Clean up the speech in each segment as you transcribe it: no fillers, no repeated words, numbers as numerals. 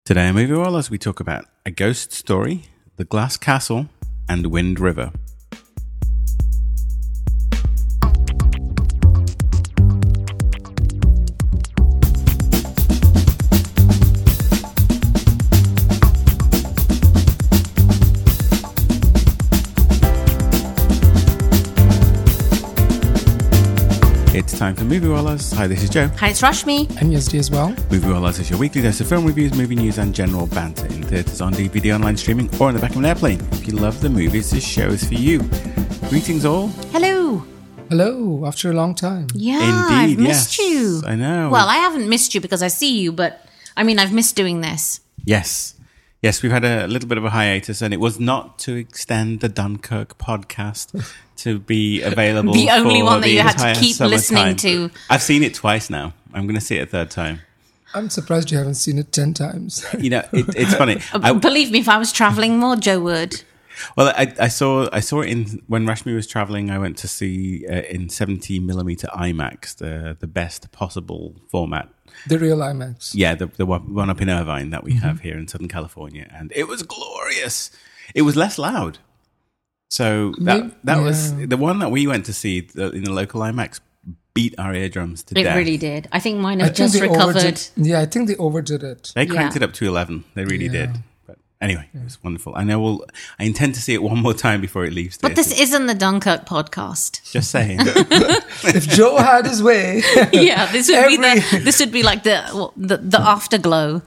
Today on Movie Wallers, we talk about A Ghost Story, The Glass Castle, and Wind River. It's time for Movie Wallers. Hi, this is Joe. Hi, it's Rashmi. And Yazdi as well. Movie Wallers is your weekly dose of film reviews, movie news, and general banter in theatres, on DVD, online streaming, or in the back of an airplane. If you love the movies, this show is for you. Greetings all. Hello. Hello, after a long time. Yeah, Indeed, I've missed you. I know. Well, I haven't missed you because I see you, but I mean, I've missed doing this. Yes, we've had a little bit of a hiatus, and it was not to extend the Dunkirk podcast to be available. The only for one that the you had to entire keep listening to. I've seen it twice now. I'm going to see it a third time. I'm surprised you haven't seen it 10 times. You know, it's funny. Believe me, if I was travelling more, Joe would. Well, I saw it in when Rashmi was travelling. I went to see in 70mm IMAX, the best possible format. The real IMAX. Yeah, the one up in Irvine that we have here in Southern California, and it was glorious. It was less loud, so that was the one that we went to see in the local IMAX. Beat our eardrums to death. It really did. I think mine have just recovered. I think they overdid it. They cranked it up to 11. They really did. But anyway, it was wonderful. I intend to see it one more time before it leaves. But this isn't the Dunkirk podcast. Just saying. If Joe had his way. Yeah, this would be like the afterglow.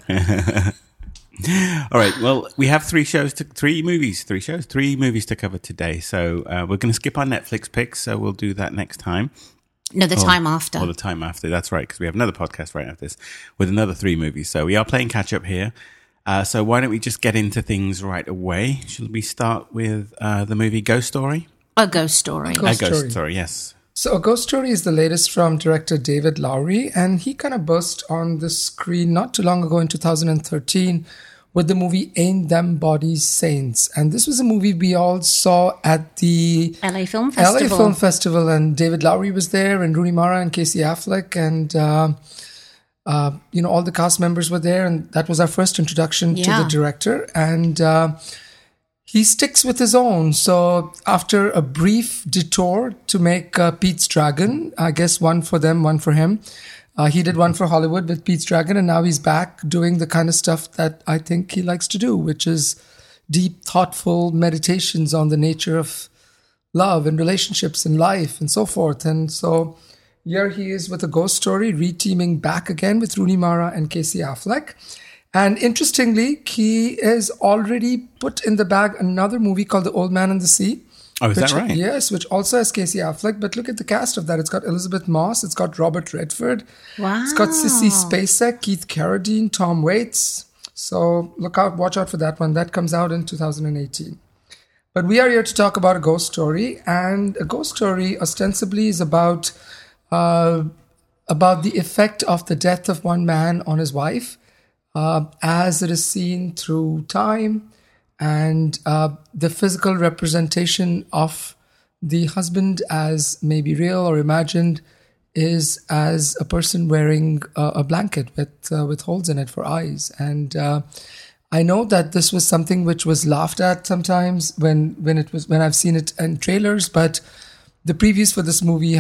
All right. Well, we have three movies to cover today. So we're going to skip our Netflix picks. So we'll do that next time. No, the time after. Or the time after. That's right, because we have another podcast right after this with another 3 movies. So we are playing catch up here. So why don't we just get into things right away? Shall we start with the movie Ghost Story? A Ghost Story. A Ghost Story, yes. So A Ghost Story is the latest from director David Lowery, and he kind of burst on the screen not too long ago in 2013 with the movie Ain't Them Bodies Saints. And this was a movie we all saw at the LA Film Festival. And David Lowery was there, and Rooney Mara and Casey Affleck, and all the cast members were there, and that was our first introduction to the director. And he sticks with his own. So after a brief detour to make Pete's Dragon, I guess one for them, one for him, he did one for Hollywood with Pete's Dragon, and now he's back doing the kind of stuff that I think he likes to do, which is deep, thoughtful meditations on the nature of love and relationships and life and so forth. And so here he is with A Ghost Story, reteaming back again with Rooney Mara and Casey Affleck. And interestingly, he has already put in the bag another movie called The Old Man and the Sea. Oh, is that right? Yes, which also has Casey Affleck. But look at the cast of that. It's got Elizabeth Moss. It's got Robert Redford. Wow. It's got Sissy Spacek, Keith Carradine, Tom Waits. So watch out for that one. That comes out in 2018. But we are here to talk about A Ghost Story. And A Ghost Story ostensibly is about the effect of the death of one man on his wife as it is seen through time. And the physical representation of the husband as maybe real or imagined is as a person wearing a blanket with holes in it for eyes. And I know that this was something which was laughed at sometimes when I've seen it in trailers, but the previews for this movie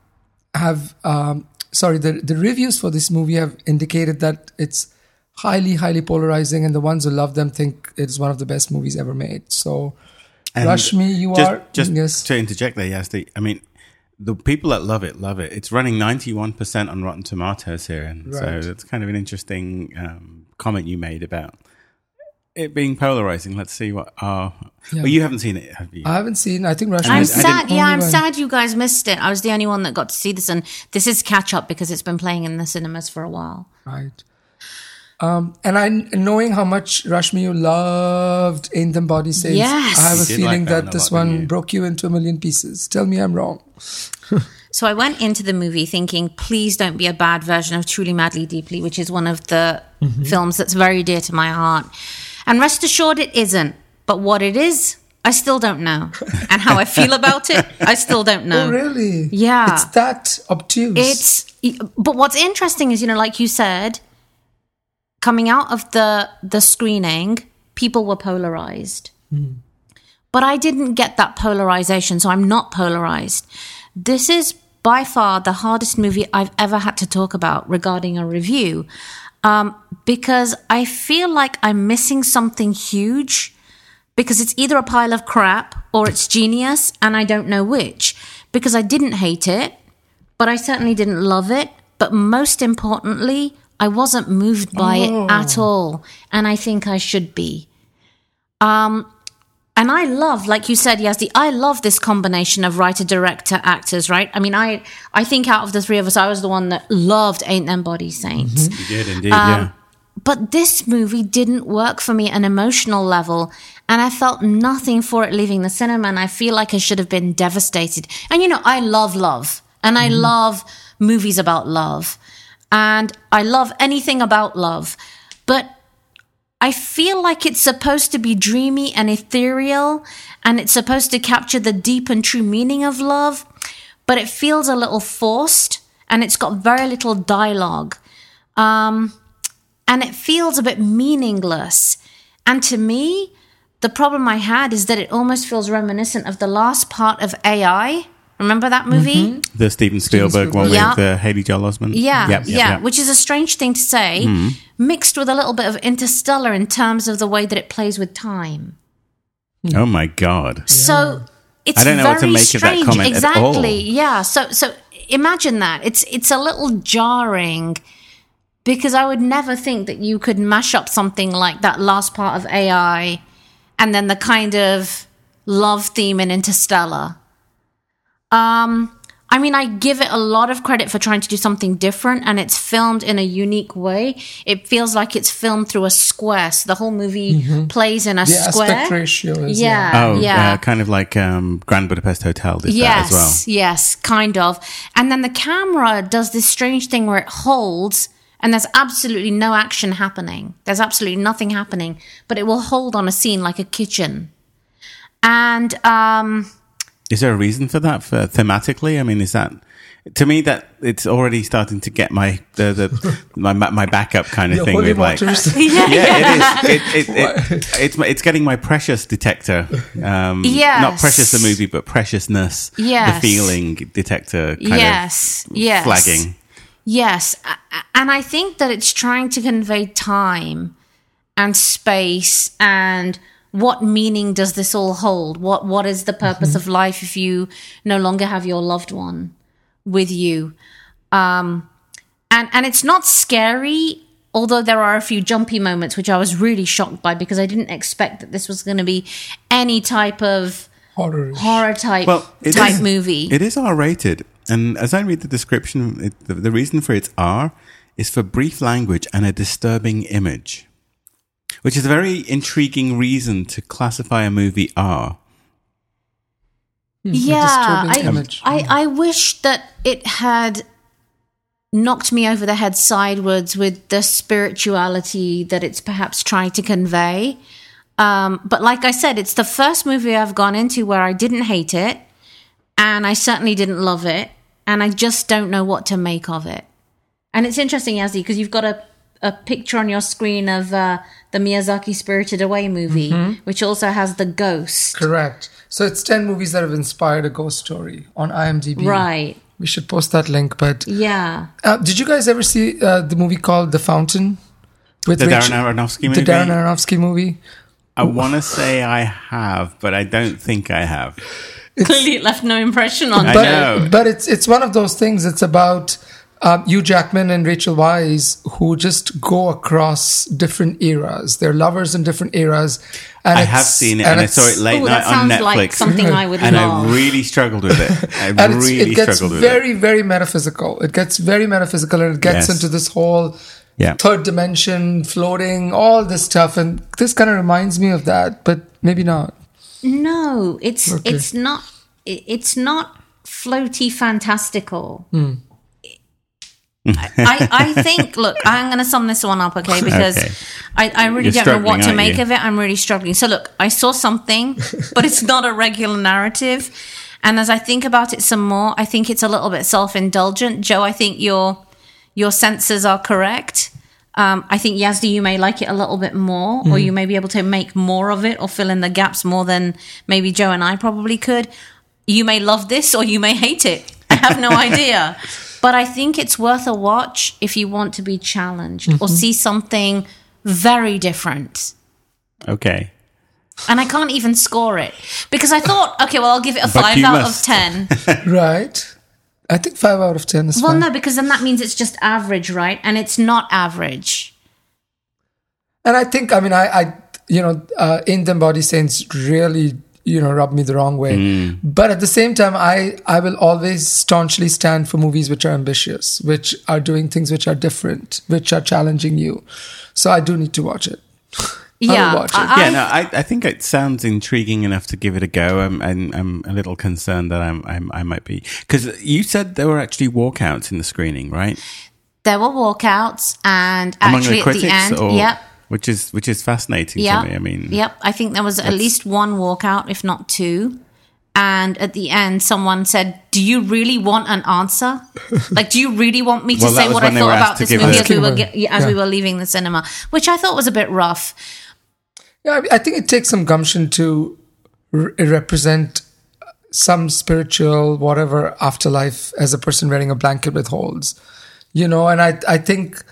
the reviews for this movie have indicated that it's highly, highly polarizing, and the ones who love them think it's one of the best movies ever made. So, and Rashmi, just to interject there, Yazdi, I mean, the people that love it. It's running 91% on Rotten Tomatoes here, and so that's kind of an interesting comment you made about it being polarizing. Let's see what. Well, you haven't seen it, have you? I haven't seen. I think Rashmi. I'm sad. I'm sad you guys missed it. I was the only one that got to see this, and this is catch up because it's been playing in the cinemas for a while. Right. And knowing how much Rashmi you loved Ain't Them Bodies Saints, yes. I have a feeling that this one broke you into a million pieces. Tell me I'm wrong. So I went into the movie thinking, please don't be a bad version of Truly Madly Deeply, which is one of the films that's very dear to my heart. And rest assured it isn't. But what it is, I still don't know. And how I feel about it, I still don't know. Oh, really? Yeah. It's that obtuse. But what's interesting is, like you said, coming out of the screening, people were polarized. But I didn't get that polarization, so I'm not polarized. This is by far the hardest movie I've ever had to talk about regarding a review, because I feel like I'm missing something huge, because it's either a pile of crap or it's genius, and I don't know which, because I didn't hate it, but I certainly didn't love it. But most importantly, I wasn't moved by it at all, and I think I should be. And I love, like you said, Yazdi, I love this combination of writer, director, actors, right? I mean, I think out of the three of us, I was the one that loved Ain't Them Body Saints. You did indeed, yeah. But this movie didn't work for me at an emotional level, and I felt nothing for it leaving the cinema, and I feel like I should have been devastated. And, I love love, and I love movies about love, and I love anything about love. But I feel like it's supposed to be dreamy and ethereal, and it's supposed to capture the deep and true meaning of love, but it feels a little forced, and it's got very little dialogue. And it feels a bit meaningless. And to me, the problem I had is that it almost feels reminiscent of the last part of AI. Remember that movie? The Steven Spielberg one with Haley Joel Osment? Yeah, which is a strange thing to say, mixed with a little bit of Interstellar in terms of the way that it plays with time. Oh my God. So it's I don't know very what to make strange. of that comment exactly. at all. Yeah. So imagine that. It's a little jarring, because I would never think that you could mash up something like that last part of AI and then the kind of love theme in Interstellar. I mean, I give it a lot of credit for trying to do something different, and it's filmed in a unique way. It feels like it's filmed through a square, so the whole movie plays in a square. The aspect ratio is... kind of like Grand Budapest Hotel did that as well. Yes, kind of. And then the camera does this strange thing where it holds, and there's absolutely no action happening. There's absolutely nothing happening, but it will hold on a scene like a kitchen. And... is there a reason for that, thematically? I mean, is that, to me, that it's already starting to get my backup kind of thing with like, it's getting my precious detector, not precious the movie, but preciousness, the feeling detector kind of flagging. Yes, and I think that it's trying to convey time and space and what meaning does this all hold? What is the purpose of life if you no longer have your loved one with you? And it's not scary, although there are a few jumpy moments, which I was really shocked by, because I didn't expect that this was going to be any type of horror type movie. It is R-rated. And as I read the description, the reason for its R is for brief language and a disturbing image, which is a very intriguing reason to classify a movie R. I wish that it had knocked me over the head sideways with the spirituality that it's perhaps trying to convey. But like I said, it's the first movie I've gone into where I didn't hate it, and I certainly didn't love it, and I just don't know what to make of it. And it's interesting, Yazdi, because you've got a picture on your screen of the Miyazaki Spirited Away movie, which also has the ghost. Correct. So it's 10 movies that have inspired a ghost story on IMDb. Right. We should post that link. But yeah. Did you guys ever see the movie called The Fountain? With the Darren Aronofsky movie? The Darren Aronofsky movie. I want to say I have, but I don't think I have. Clearly it left no impression on I know. But it's one of those things. It's about Hugh Jackman and Rachel Weisz, who just go across different eras. They're lovers in different eras. And I have seen it, and I saw it late night on Netflix. Like something I would and love. I really struggled with it. It gets very, very metaphysical. It gets very metaphysical, and it gets into this whole third dimension, floating, all this stuff. And this kind of reminds me of that, but maybe not. No, it's not. It's not floaty fantastical. I think, look, I'm going to sum this one up, okay? Because I really don't know what to make of it. I'm really struggling. So look, I saw something, but it's not a regular narrative. And as I think about it some more, I think it's a little bit self-indulgent. Joe, I think your senses are correct. I think, Yazdi, you may like it a little bit more, or you may be able to make more of it or fill in the gaps more than maybe Joe and I probably could. You may love this or you may hate it. I have no idea. But I think it's worth a watch if you want to be challenged or see something very different. Okay. And I can't even score it because I thought, okay, well, I'll give it a 5 out of 10. Right. I think 5 out of 10 is fine. Well, no, because then that means it's just average, right? And it's not average. And I think, In Them Body Saints really, rubbed me the wrong way. But at the same time, I will always staunchly stand for movies which are ambitious, which are doing things which are different, which are challenging you. So I do need to watch it. Yeah, I think it sounds intriguing enough to give it a go. I'm a little concerned that I might be, because you said there were actually walkouts in the screening, right? There were walkouts, and among actually the critics, at the end, yep, which is fascinating to me. I mean, yep, I think there was at least one walkout, if not two. And at the end, someone said, "Do you really want an answer? Like, do you really want me to say what I thought about this movie as we were leaving the cinema?" Which I thought was a bit rough. Yeah, I think it takes some gumption to represent some spiritual, whatever, afterlife as a person wearing a blanket with holes. And I think,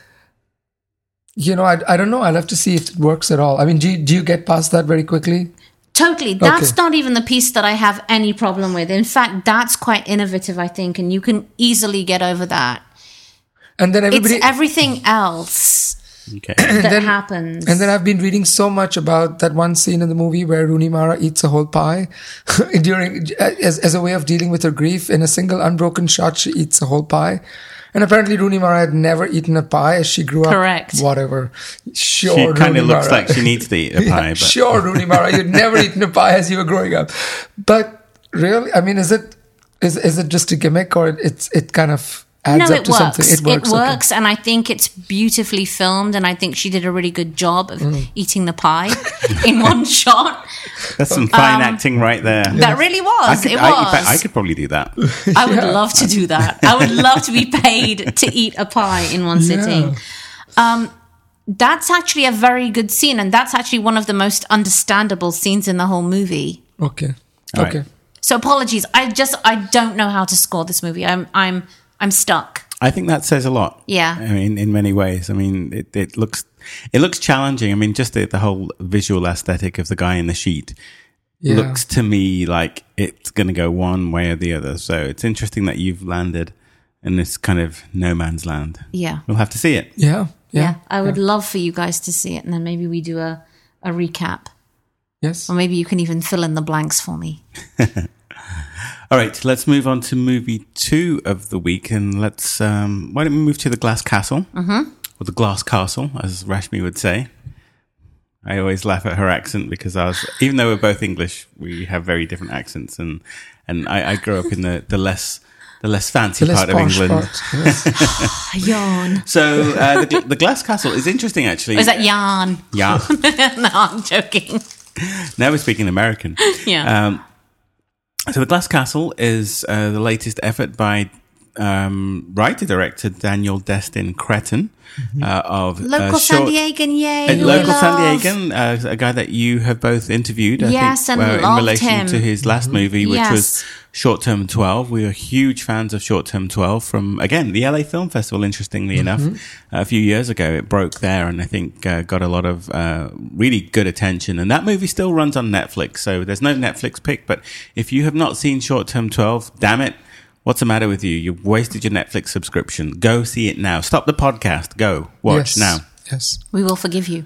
I don't know. I'll have to see if it works at all. I mean, do you get past that very quickly? Totally. That's not even the piece that I have any problem with. In fact, that's quite innovative, I think, and you can easily get over that. And then it's everything else that happens. And then I've been reading so much about that one scene in the movie where Rooney Mara eats a whole pie as a way of dealing with her grief. In a single unbroken shot, she eats a whole pie. And apparently Rooney Mara had never eaten a pie as she grew up. Correct. Whatever. Sure, she kind of looks like she needs to eat a pie. But. Sure, Rooney Mara, you'd never eaten a pie as you were growing up. But really, I mean, is it just a gimmick, or it kind of adds up to something? It works, and I think it's beautifully filmed, and I think she did a really good job of eating the pie in one shot. That's some fine acting right there. That really was. I could probably do that. I would love to do that. I would love to be paid to eat a pie in one sitting. That's actually a very good scene, and that's actually one of the most understandable scenes in the whole movie. Okay. Right. So apologies. I don't know how to score this movie. I'm stuck. I think that says a lot. Yeah. I mean, in many ways. I mean, it looks challenging. I mean, just the whole visual aesthetic of the guy in the sheet looks to me like it's going to go one way or the other. So it's interesting that you've landed in this kind of no man's land. Yeah. We'll have to see it. Yeah. I would love for you guys to see it, and then maybe we do a recap. Yes. Or maybe you can even fill in the blanks for me. All right, let's move on to movie 2 of the week, and let's why don't we move to The Glass Castle, or The Glass Castle, as Rashmi would say. I always laugh at her accent because even though we're both English, we have very different accents, and I grew up in the less fancy part of England. Yawn. So the Glass Castle is interesting, actually. Is that yarn? Yeah. No, I'm joking. Now we're speaking American. Yeah. So The Glass Castle is the latest effort by writer-director Daniel Destin Cretton of local San Diegan, yay! Local San Diegan, a guy that you have both interviewed, I think, in relation to his last movie, which was Short Term 12. We were huge fans of Short Term 12 from, again, the LA Film Festival, interestingly enough. A few years ago, it broke there and I think got a lot of really good attention. And that movie still runs on Netflix, so there's no Netflix pick. But if you have not seen Short Term 12, damn it, what's the matter with you? You've wasted your Netflix subscription. Go see it now. Stop the podcast. Go watch now. Yes. We will forgive you.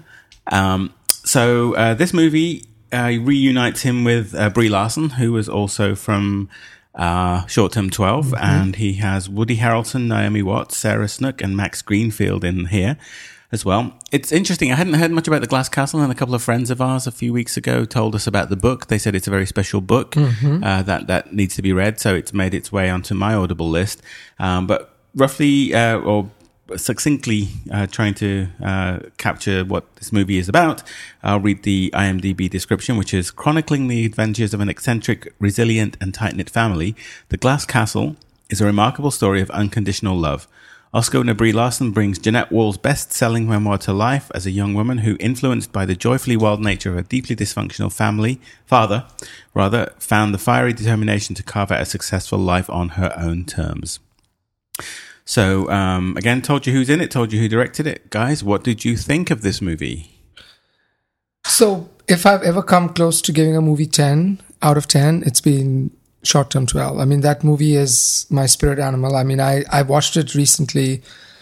So this movie reunites him with Brie Larson, who was also from Short Term 12, and he has Woody Harrelson, Naomi Watts, Sarah Snook, and Max Greenfield in here as well. It's interesting. I hadn't heard much about The Glass Castle, and a couple of friends of ours a few weeks ago told us about the book. They said it's a very special book that needs to be read, so it's made its way onto my Audible list. But roughly, or succinctly trying to capture what this movie is about, I'll read the IMDb description, which is: chronicling the adventures of an eccentric, resilient, and tight-knit family, The Glass Castle is a remarkable story of unconditional love. Oscar winner Brie Larson brings Jeanette Wall's best-selling memoir to life as a young woman who, influenced by the joyfully wild nature of a deeply dysfunctional father, found the fiery determination to carve out a successful life on her own terms. So, again, told you who's in it, told you who directed it. Guys, what did you think of this movie? So, if I've ever come close to giving a movie 10 out of 10, it's been Short Term 12. I mean, that movie is my spirit animal. I mean, I watched it recently,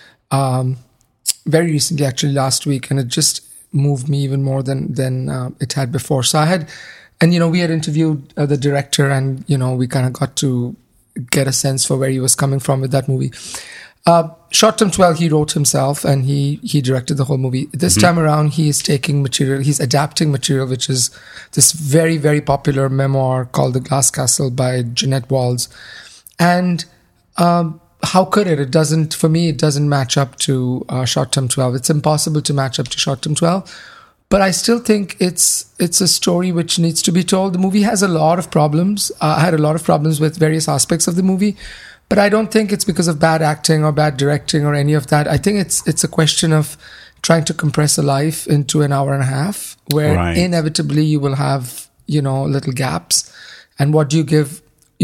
very recently, actually last week, and it just moved me even more than it had before. So I had, and we had interviewed the director, and we kind of got to get a sense for where he was coming from with that movie. Short Term 12, he wrote himself, and he directed the whole movie. This time around, he is taking material, he's adapting material, which is this very, very popular memoir called The Glass Castle by Jeanette Walls. And how could it? For me, it doesn't match up to Short Term 12. It's impossible to match up to Short Term 12. But I still think it's a story which needs to be told. The movie has a lot of problems. I had a lot of problems with various aspects of the movie. But I don't think it's because of bad acting or bad directing or any of that. I think it's a question of trying to compress a life into an hour and a half, where inevitably you will have, little gaps. And what do you give,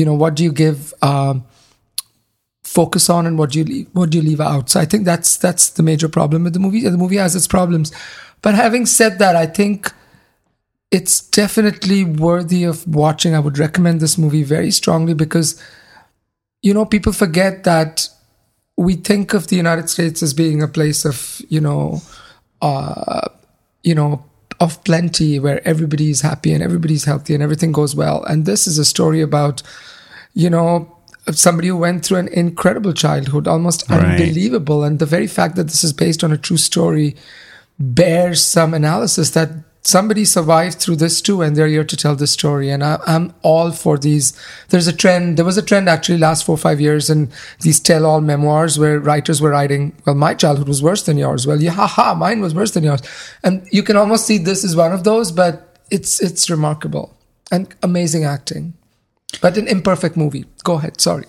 focus on, and what do you leave out? So I think that's the major problem with the movie. The movie has its problems. But having said that, I think it's definitely worthy of watching. I would recommend this movie very strongly because people forget that we think of the United States as being a place of, of plenty, where everybody is happy and everybody's healthy and everything goes well. And this is a story about, somebody who went through an incredible childhood, almost unbelievable. And the very fact that this is based on a true story bears some analysis that somebody survived through this too, and they're here to tell this story. And I'm all for these. There was a trend actually last 4 or 5 years, and these tell-all memoirs where writers were writing, well, my childhood was worse than yours. Well, mine was worse than yours. And you can almost see this is one of those, but it's remarkable and amazing acting. But an imperfect movie. Go ahead. Sorry.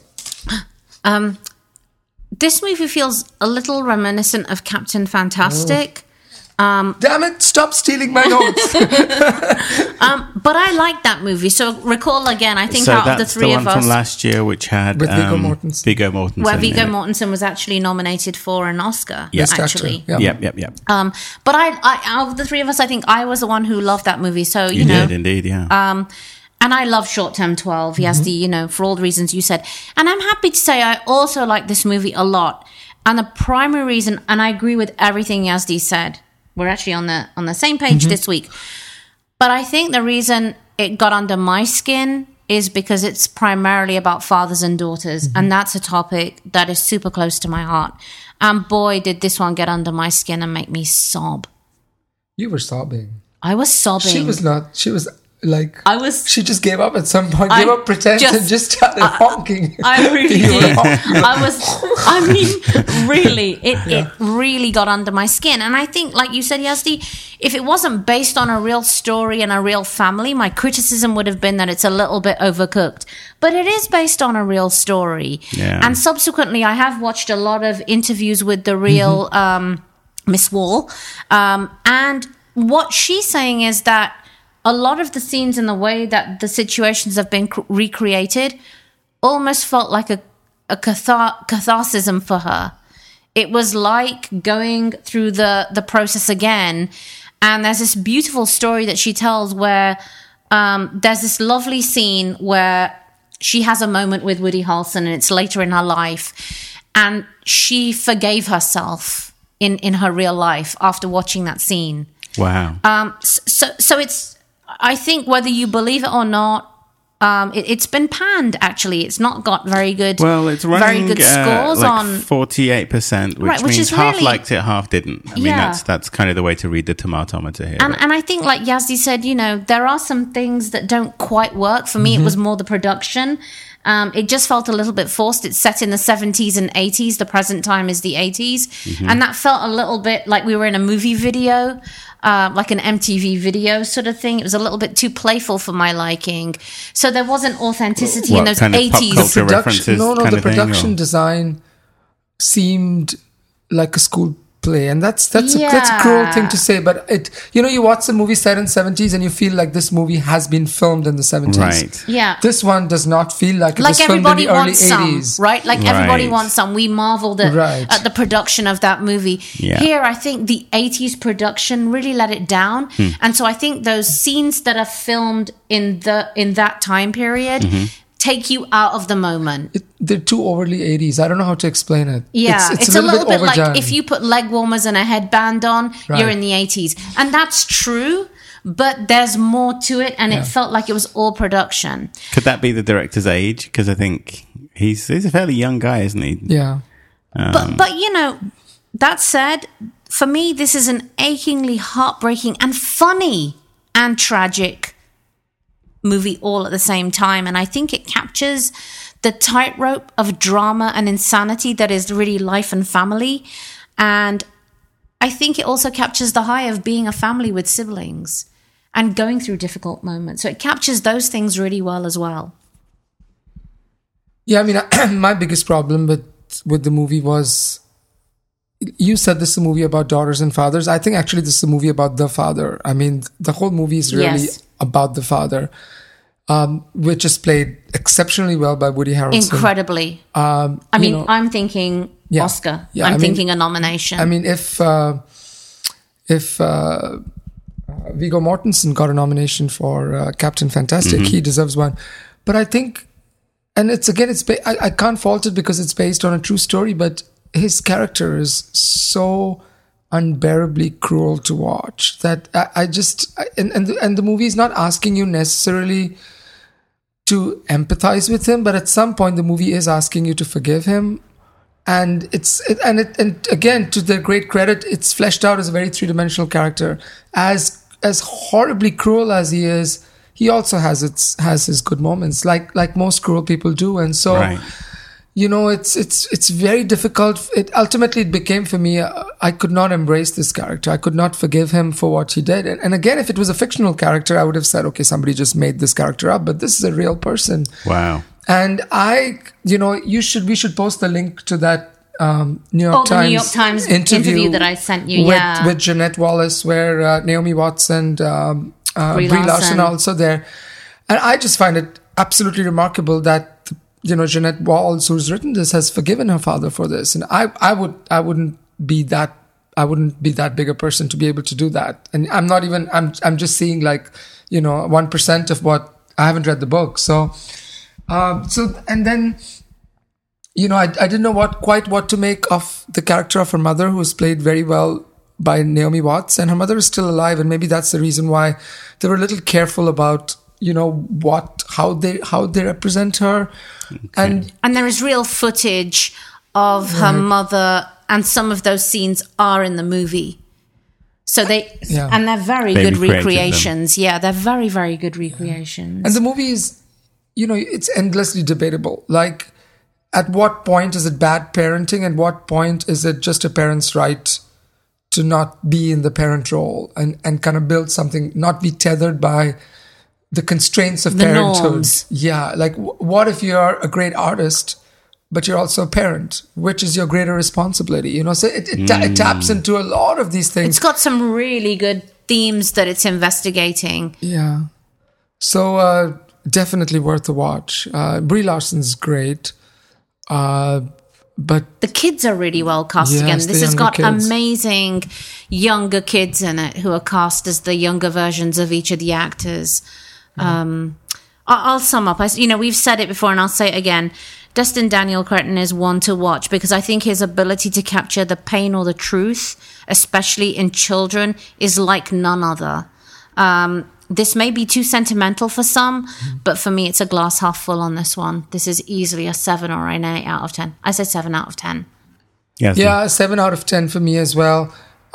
This movie feels a little reminiscent of Captain Fantastic. Damn it, stop stealing my notes. But I like that movie. So recall again, I think out of the three of us. So that's the one from last year, which had with Viggo Mortensen. Where Viggo Mortensen was actually nominated for an Oscar, actually. Yep. But I out of the three of us, I think I was the one who loved that movie. So, you did indeed, yeah. And I love Short Term 12, Yazdi, for all the reasons you said. And I'm happy to say I also like this movie a lot. And the primary reason, and I agree with everything Yazdi said, we're actually on the same page this week. But I think the reason it got under my skin is because it's primarily about fathers and daughters. And that's a topic that is super close to my heart. And boy, did this one get under my skin and make me sob. You were sobbing. I was sobbing. She was not. She was like, she just gave up at some point, gave up pretense and just started honking. I really did. It really got under my skin. And I think, like you said, Yazdi, if it wasn't based on a real story and a real family, my criticism would have been that it's a little bit overcooked. But it is based on a real story. Yeah. And subsequently, I have watched a lot of interviews with the real Miss Wall. And what she's saying is that a lot of the scenes and the way that the situations have been recreated almost felt like a catharsism for her. It was like going through the process again. And there's this beautiful story that she tells where there's this lovely scene where she has a moment with Woody Harrelson, and it's later in her life. And she forgave herself in her real life after watching that scene. Wow. So it's, I think whether you believe it or not, it's been panned. Actually, it's not got very good. Well, it's running very good scores like on 48%, which means half really, liked it, half didn't. I mean, that's kind of the way to read the tomatometer here. And I think, like Yazdi said, there are some things that don't quite work. For me, it was more the production. It just felt a little bit forced. It's set in the 70s and 80s. The present time is the 80s. And that felt a little bit like we were in a movie video, like an MTV video sort of thing. It was a little bit too playful for my liking. So there wasn't authenticity in those 80s. The production design seemed like a school play, and that's a cruel thing to say, but you watch the movie set in 70s and you feel like this movie has been filmed in the 70s. Right. Yeah. This one does not feel like it was filmed in the early 80s. Right? Like everybody wants some. We marveled at the production of that movie. Yeah. Here, I think the 80s production really let it down. And so I think those scenes that are filmed in that time period take you out of the moment. They're too overly 80s. I don't know how to explain it. Yeah, it's a little bit like if you put leg warmers and a headband on, you're in the 80s. And that's true, but there's more to it, and it felt like it was all production. Could that be the director's age? Because I think he's a fairly young guy, isn't he? Yeah. But that said, for me, this is an achingly heartbreaking and funny and tragic movie all at the same time, and I think it captures the tightrope of drama and insanity that is really life and family, and I think it also captures the high of being a family with siblings and going through difficult moments. So it captures those things really well as well. Yeah, I mean, my biggest problem with the movie was, you said this is a movie about daughters and fathers. I think actually this is a movie about the father. I mean, the whole movie is really about the father, which is played exceptionally well by Woody Harrelson. Incredibly. I'm thinking Oscar. Yeah, I'm thinking a nomination. I mean, if Viggo Mortensen got a nomination for Captain Fantastic, he deserves one. But I think, and I can't fault it because it's based on a true story, but his character is so unbearably cruel to watch that and the movie is not asking you necessarily to empathize with him, but at some point the movie is asking you to forgive him, and again, to their great credit, it's fleshed out as a very three-dimensional character. As horribly cruel as he is, he also has his good moments, like most cruel people do, and so. Right. It's very difficult. Ultimately it became for me, I could not embrace this character. I could not forgive him for what he did. And again, if it was a fictional character, I would have said, okay, somebody just made this character up, but this is a real person. Wow. And we should post the link to that New York Times interview that I sent you. With Jeanette Wallace, where Naomi Watts and Brie Larson are also there. And I just find it absolutely remarkable that Jeanette Walls, who's written this, has forgiven her father for this, and I wouldn't be that big a person to be able to do that. And I'm just seeing 1% of what I haven't read the book. So and then I didn't know what to make of the character of her mother, who was played very well by Naomi Watts, and her mother is still alive, and maybe that's the reason why they were a little careful about how they represent her. Okay. And there is real footage of her mother, and some of those scenes are in the movie. So and they're very good recreations. Yeah, they're very, very good recreations. And the movie is, it's endlessly debatable. Like, at what point is it bad parenting, and what point is it just a parent's right to not be in the parent role and kind of build something, not be tethered by the constraints of parenthood. Norms. Yeah, like what if you're a great artist, but you're also a parent? Which is your greater responsibility? So it taps into a lot of these things. It's got some really good themes that it's investigating. Yeah. So definitely worth a watch. Brie Larson's great. But the kids are really well cast again. This has got amazing younger kids in it who are cast as the younger versions of each of the actors. I'll sum up. We've said it before, and I'll say it again. Destin Daniel Cretton is one to watch because I think his ability to capture the pain or the truth, especially in children, is like none other. This may be too sentimental for some, but for me, it's a glass half full on this one. This is easily a 7 or an 8 out of 10. I say 7 out of 10. Yeah, 7 out of 10 for me as well.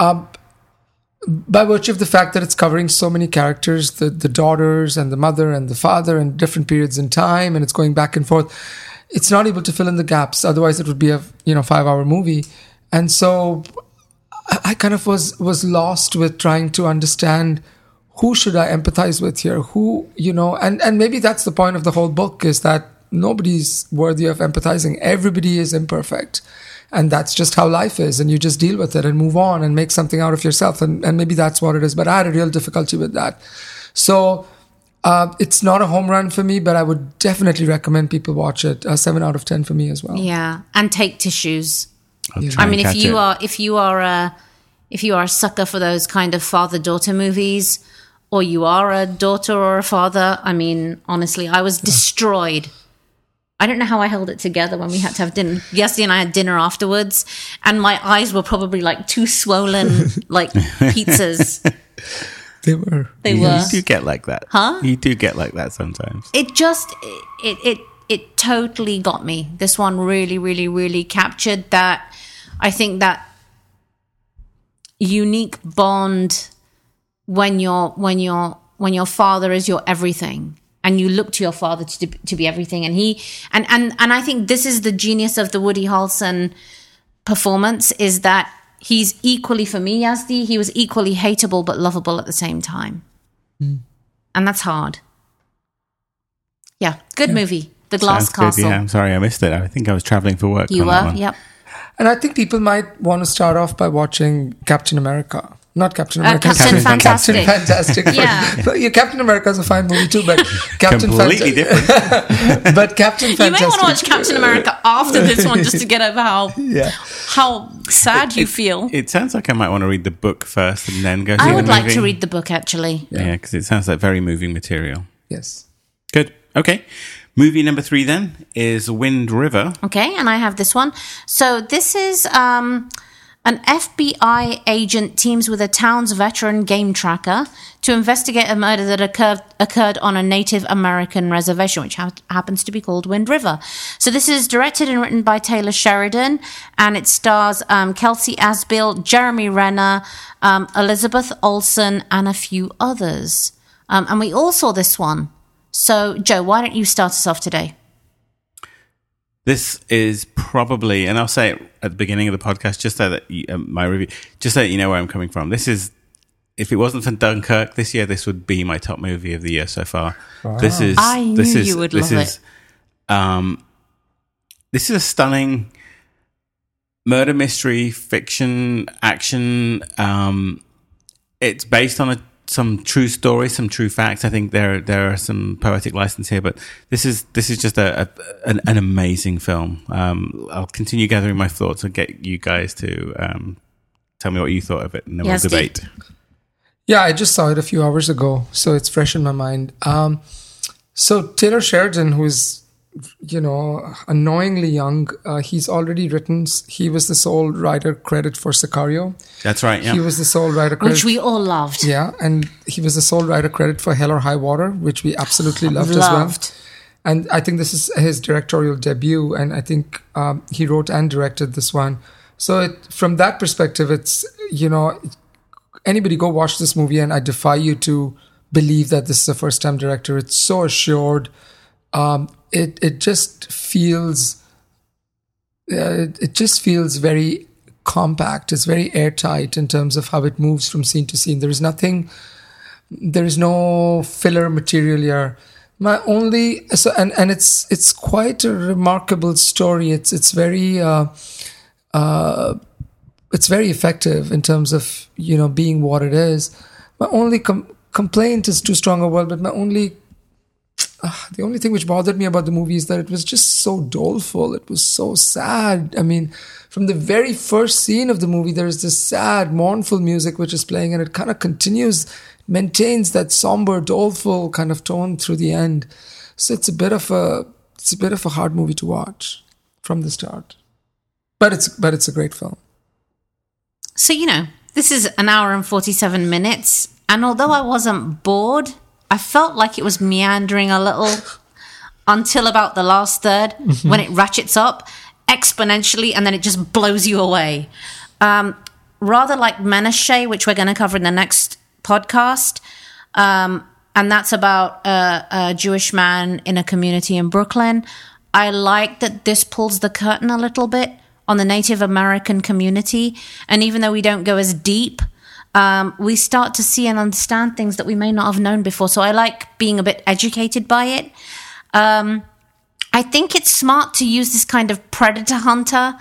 By virtue of the fact that it's covering so many characters, the daughters and the mother and the father and different periods in time, and it's going back and forth, it's not able to fill in the gaps. Otherwise, it would be a 5-hour movie. And so I kind of was lost with trying to understand, who should I empathize with here? Who, and maybe that's the point of the whole book, is that nobody's worthy of empathizing. Everybody is imperfect. And that's just how life is. And you just deal with it and move on and make something out of yourself. And maybe that's what it is. But I had a real difficulty with that. So it's not a home run for me, but I would definitely recommend people watch it. 7 out of 10 for me as well. Yeah. And take tissues. I mean, if you are a sucker for those kind of father-daughter movies, or you are a daughter or a father, I mean, honestly, I was destroyed. I don't know how I held it together when we had to have dinner. Yasti and I had dinner afterwards, and my eyes were probably like 2 swollen, like pizzas. They were. You do get like that. Huh? You do get like that sometimes. It totally got me. This one really, really, really captured that. I think that unique bond when your father is your everything, and you look to your father to be everything, and I think this is the genius of the Woody Harrelson performance, is that he's equally, for me, Yazdi, he was equally hateable but lovable at the same time, and that's hard. Yeah, good movie. The Glass Castle. Good, yeah, I'm sorry I missed it. I think I was traveling for work. You were, yep. And I think people might want to start off by watching Captain America. Not Captain America. Captain Fantastic. Captain Fantastic. Yeah. Captain America is a fine movie too, but Captain completely different. But Captain Fantastic. You may want to watch Captain America after this one just to get over how sad you feel. It sounds like I might want to read the book first and then go see the I movie. would like to read the book, actually. Yeah, because it sounds like very moving material. Yes. Good. Okay. Movie number 3 then is Wind River. Okay, and I have this one. So this is an FBI agent teams with a town's veteran game tracker to investigate a murder that occurred on a Native American reservation, which happens to be called Wind River. So this is directed and written by Taylor Sheridan, and it stars Kelsey Asbill, Jeremy Renner, Elizabeth Olsen, and a few others. And we all saw this one. So, Joe, why don't you start us off today? This is probably, and I'll say it at the beginning of the podcast, just so that my review, just so that you know where I'm coming from. This is, if it wasn't for Dunkirk this year, this would be my top movie of the year so far. Wow. I knew you would love it. This is a stunning murder mystery, fiction, action. It's based on some true story, some true facts. I think there are some poetic license here, but this is just an amazing film. I'll continue gathering my thoughts and get you guys to tell me what you thought of it, and then we'll debate. Yeah, I just saw it a few hours ago, so it's fresh in my mind. So Taylor Sheridan, who's annoyingly young, he's already written. He was the sole writer credit for Sicario. That's right. Yeah, he was the sole writer credit, which we all loved. Yeah, and he was the sole writer credit for Hell or High Water, which we absolutely loved as well. And I think this is his directorial debut, and I think he wrote and directed this one. So from that perspective, it's anybody go watch this movie, and I defy you to believe that this is a first-time director. It's so assured. It just feels very compact. It's very airtight in terms of how it moves from scene to scene. There is no filler material here. It's quite a remarkable story. It's very effective in terms of being what it is. My only complaint is too strong a word, but the only thing which bothered me about the movie is that it was just so doleful. It was so sad. I mean, from the very first scene of the movie, there is this sad, mournful music which is playing, and it kind of continues, maintains that somber, doleful kind of tone through the end. So it's a bit of a hard movie to watch from the start. But it's a great film. So this is an hour and 47 minutes, and although I wasn't bored, I felt like it was meandering a little until about the last third, when it ratchets up exponentially and then it just blows you away. Rather like Menashe, which we're going to cover in the next podcast. And that's about a Jewish man in a community in Brooklyn. I like that this pulls the curtain a little bit on the Native American community. And even though we don't go as deep, we start to see and understand things that we may not have known before. So I like being a bit educated by it. I think it's smart to use this kind of predator hunter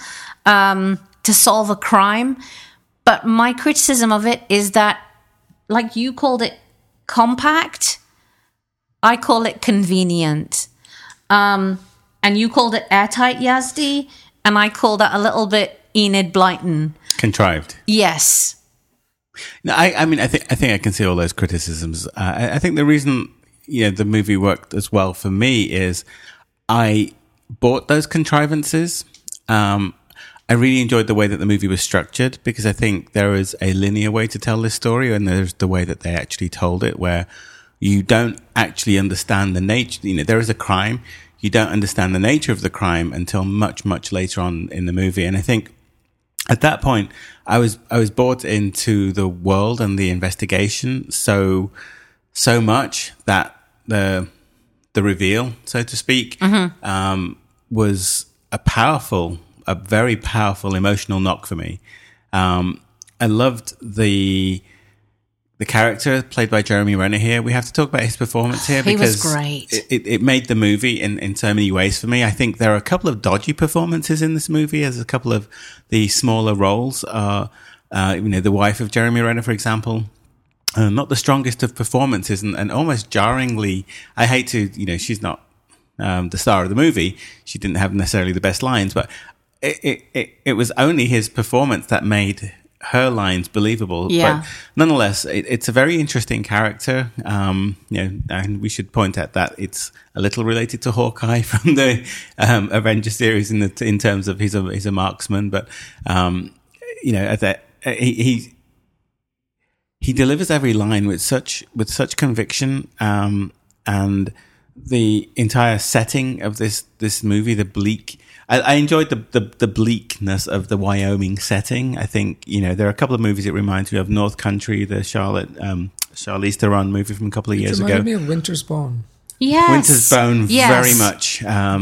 to solve a crime. But my criticism of it is that, like you called it compact, I call it convenient. And you called it airtight, Yazdi, and I call that a little bit Enid Blyton. Contrived. Yes. No, I think I can see all those criticisms. I think the reason the movie worked as well for me is I bought those contrivances. I really enjoyed the way that the movie was structured, because I think there is a linear way to tell this story, and there's the way that they actually told it, where you don't actually understand the nature. There is a crime. You don't understand the nature of the crime until much, much later on in the movie. And I think at that point, I was brought into the world and the investigation so much that the reveal, so to speak, was a very powerful emotional knock for me. I loved the character played by Jeremy Renner here. We have to talk about his performance here, because he was great. It made the movie in so many ways for me. I think there are a couple of dodgy performances in this movie, as a couple of the smaller roles are, the wife of Jeremy Renner, for example, not the strongest of performances, and almost jarringly, I hate to, she's not the star of the movie. She didn't have necessarily the best lines, but it was only his performance that made her lines believable. Yeah. But nonetheless, it's a very interesting character. And we should point out that it's a little related to Hawkeye from the Avengers series in terms of he's a marksman, but he delivers every line with such conviction, and the entire setting of this movie, the bleak. I enjoyed the bleakness of the Wyoming setting. I think, there are a couple of movies it reminds me of. North Country, the Charlize Theron movie from a couple of years ago. It reminded me of Winter's Bone. Yes. Winter's Bone, yes. Very much,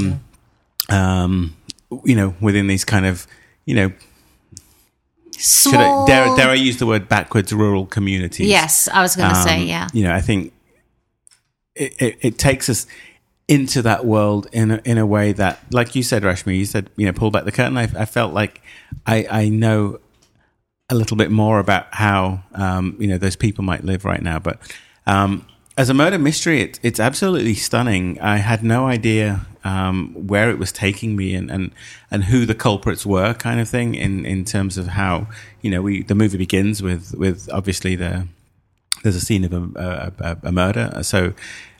within these kind of, small... dare I use the word backwards rural communities? Yes, I was going to say, yeah. I think it takes us into that world in a way that, like you said, Rashmi, you said, pull back the curtain. I felt like I know a little bit more about how, those people might live right now. But as a murder mystery, it's absolutely stunning. I had no idea where it was taking me and who the culprits were, kind of thing, in terms of how, the movie begins with obviously there's a scene of a murder. So,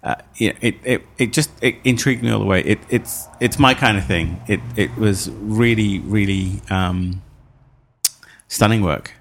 it intrigued me all the way. It's my kind of thing. It was really, really stunning work.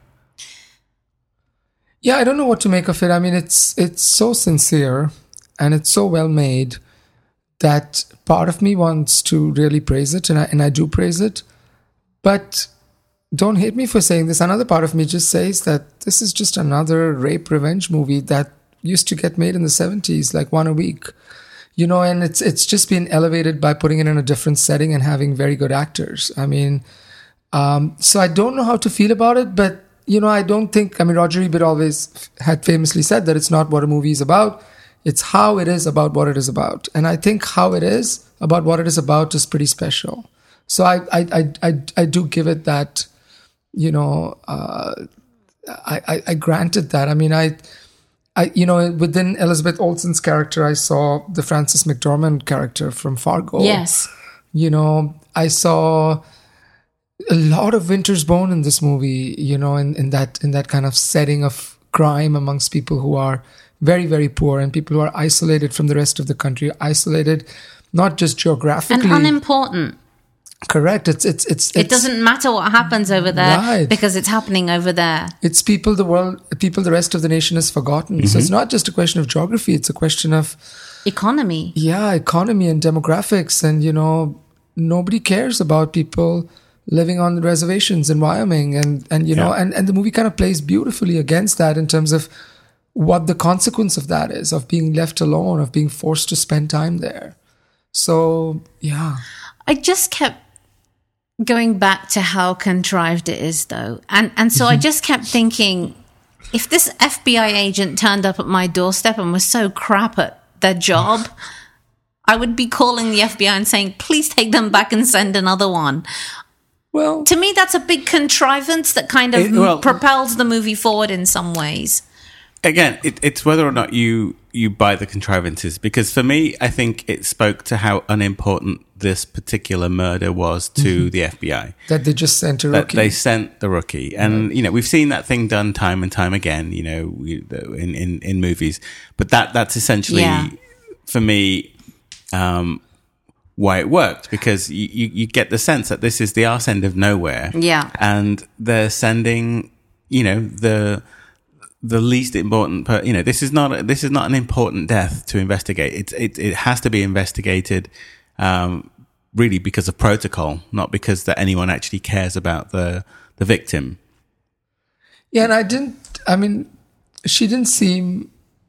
Yeah, I don't know what to make of it. I mean, it's so sincere and it's so well made that part of me wants to really praise it, and I do praise it. But don't hate me for saying this. Another part of me just says that this is just another rape revenge movie that used to get made in the 70s, like one a week, and it's just been elevated by putting it in a different setting and having very good actors. I mean, so I don't know how to feel about it, but, I don't think, Roger Ebert always had famously said that it's not what a movie is about. It's how it is about what it is about. And I think how it is about what it is about is pretty special. So I do give it that, I granted that. I mean, I within Elizabeth Olsen's character, I saw the Frances McDormand character from Fargo. Yes. I saw a lot of Winter's Bone in this movie, in that kind of setting of crime amongst people who are very, very poor and people who are isolated from the rest of the country, isolated not just geographically. And unimportant. Correct. It doesn't matter what happens over there, right, because it's happening over there. It's people the rest of the nation has forgotten. Mm-hmm. So it's not just a question of geography. It's a question of economy. Yeah, economy and demographics. And, nobody cares about people living on the reservations in Wyoming. And the movie kind of plays beautifully against that in terms of what the consequence of that is, of being left alone, of being forced to spend time there. So, yeah. I just kept going back to how contrived it is, though. And so I just kept thinking, if this FBI agent turned up at my doorstep and was so crap at their job, I would be calling the FBI and saying, please take them back and send another one. Well, to me, that's a big contrivance that kind of propels the movie forward in some ways. Again, it's whether or not you buy the contrivances, because for me, I think it spoke to how unimportant this particular murder was to the FBI. That they just sent a rookie. That they sent the rookie. And, we've seen that thing done time and time again, in movies. But that's essentially, for me, why it worked, because you get the sense that this is the arse end of nowhere. Yeah. And they're sending, the least important, this is not an important death to investigate. It has to be investigated, really because of protocol, not because that anyone actually cares about the victim. Yeah, and she didn't seem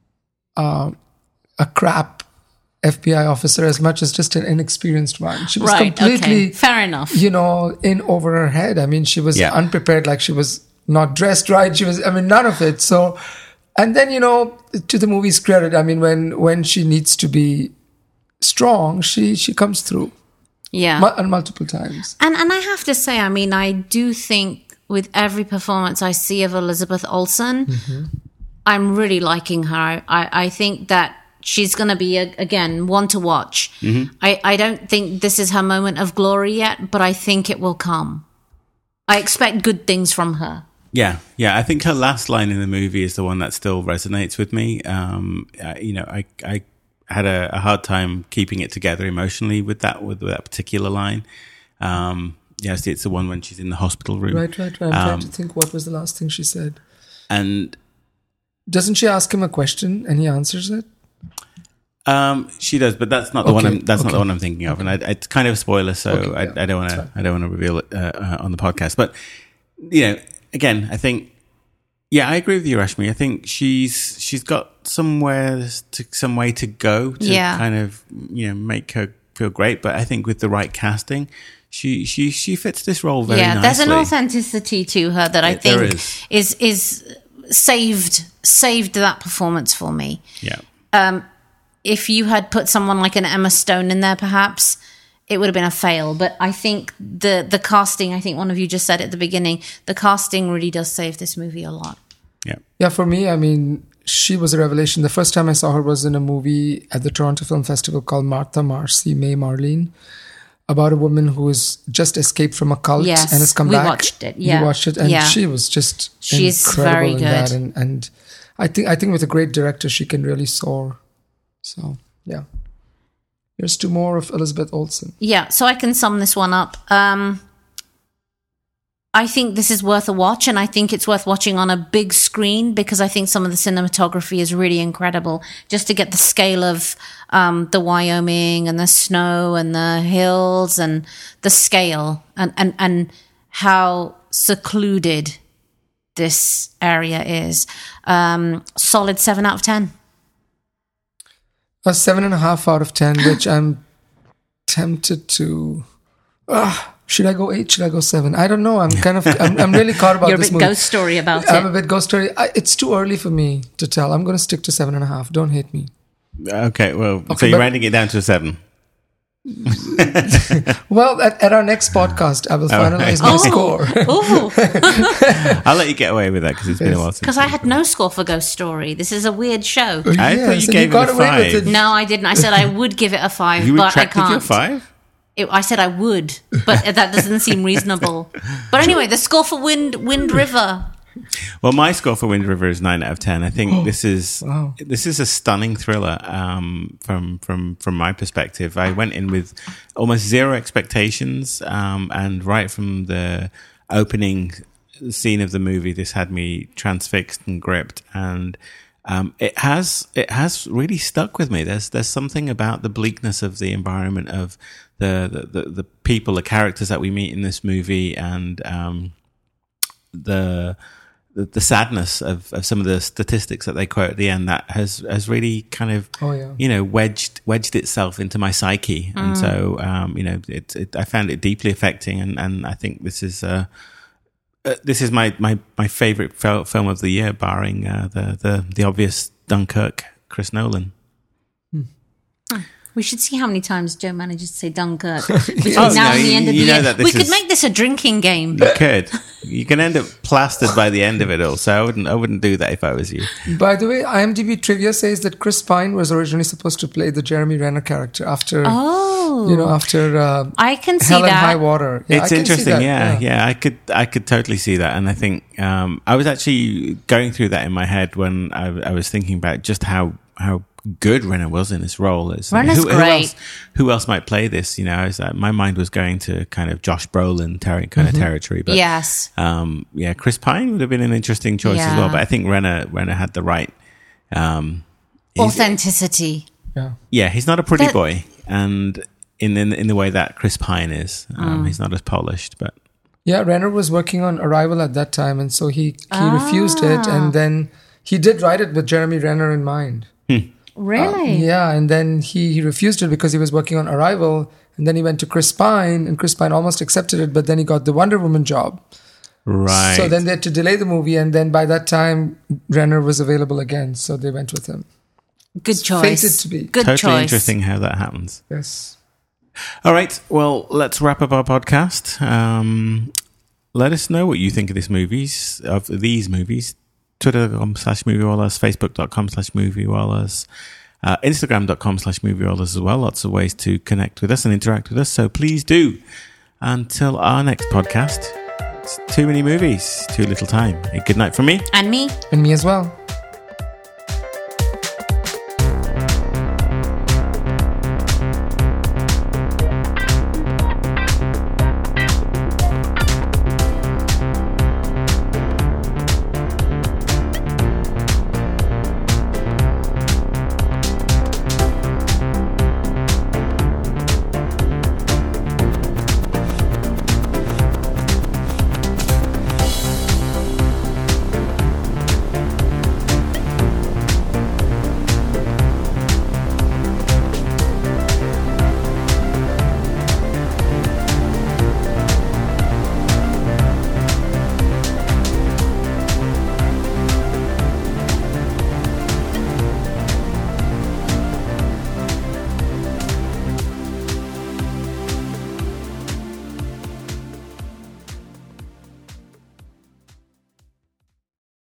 a crap FBI officer as much as just an inexperienced one. She was completely, fair enough, in over her head. I mean, she was unprepared, like she was not dressed right. She was, none of it. So, and then, to the movie's credit, when she needs to be strong, she comes through. Yeah. Multiple times. And I have to say, I do think with every performance I see of Elizabeth Olsen, I'm really liking her. I think that she's going to be, again, one to watch. I don't think this is her moment of glory yet, but I think it will come. I expect good things from her. Yeah. I think her last line in the movie is the one that still resonates with me. I had a hard time keeping it together emotionally with that particular line. It's the one when she's in the hospital room. Right. I'm trying to think what was the last thing she said. And doesn't she ask him a question and he answers it? She does, but that's not the one. Not the one I'm thinking of, and it's kind of a spoiler, so I don't want to reveal it on the podcast. But again, I think, I agree with you, Rashmi. I think she's got some way to go to kind of make her feel great. But I think with the right casting, she fits this role very nicely. There's an authenticity to her that I think is saved that performance for me. Yeah. If you had put someone like an Emma Stone in there, perhaps it would have been a fail. But I think the casting, I think one of you just said at the beginning, the casting really does save this movie a lot. Yeah. Yeah, for me, she was a revelation. The first time I saw her was in a movie at the Toronto Film Festival called Martha Marcy May Marlene, about a woman who has just escaped from a cult and has come back. We watched it. Yeah. We watched it, and she was just incredible very good in that. And I think with a great director, she can really soar. So, yeah. Here's two more of Elizabeth Olsen. Yeah, so I can sum this one up. I think this is worth a watch, and I think it's worth watching on a big screen because I think some of the cinematography is really incredible. Just to get the scale of the Wyoming and the snow and the hills and the scale and how secluded this area is. Solid 7 out of 10. A 7.5 out of 10, which I'm tempted to. Should I go 8? Should I go 7? I don't know. I'm really caught about this movie. You're a bit ghost story about it. I'm a bit ghost story. It's too early for me to tell. I'm going to stick to 7.5. Don't hate me. Okay, so you're writing it down to a 7. Well, at our next podcast, I will finalize my score. I'll let you get away with that because it's been a while since. Because I had no score for Ghost Story. This is a weird show. I thought you gave it a 5. No, I didn't. I said I would give it a 5, but I can't. You retracted your 5? I said I would, but that doesn't seem reasonable. But anyway, the score for Wind River. Well, my score for Wind River is 9 out of 10. I think this is a stunning thriller from my perspective. I went in with almost zero expectations, and right from the opening scene of the movie, this had me transfixed and gripped, and it has really stuck with me. There's something about the bleakness of the environment, of the people, the characters that we meet in this movie, and the sadness of some of the statistics that they quote at the end that has really kind of wedged itself into my psyche, and so I found it deeply affecting, and I think this is my favorite film of the year, barring the obvious Dunkirk, Chris Nolan. We should see how many times Joe manages to say Dunkirk between now and the end of the year. We could make this a drinking game. You could. You can end up plastered by the end of it all. So I wouldn't do that if I was you. By the way, IMDb trivia says that Chris Pine was originally supposed to play the Jeremy Renner character after. After I can see Hell and that. High Water. Yeah, it's interesting. Yeah. I could totally see that, and I think I was actually going through that in my head when I was thinking about just how good Renner was in this role. Renner's great. Who else might play this? My mind was going to kind of Josh Brolin kind of territory. But yes, Chris Pine would have been an interesting choice as well. But I think Renner had the right authenticity. Yeah, he's not a pretty boy, and in the way that Chris Pine is, he's not as polished, but. Yeah, Renner was working on Arrival at that time, and so he refused it, and then he did write it with Jeremy Renner in mind. Really? Yeah, and then he refused it because he was working on Arrival, and then he went to Chris Pine, and Chris Pine almost accepted it, but then he got the Wonder Woman job. Right. So then they had to delay the movie, and then by that time, Renner was available again, so they went with him. Good choice. Fated to be. Good totally choice. Interesting how that happens. Yes. All right. Well, let's wrap up our podcast. Let us know what you think of these movies. Twitter.com/moviewallers, Facebook.com/moviewallers, Instagram.com/moviewallers as well. Lots of ways to connect with us and interact with us. So please do. Until our next podcast, it's Too Many Movies, Too Little Time. A good night from me. And me. And me as well.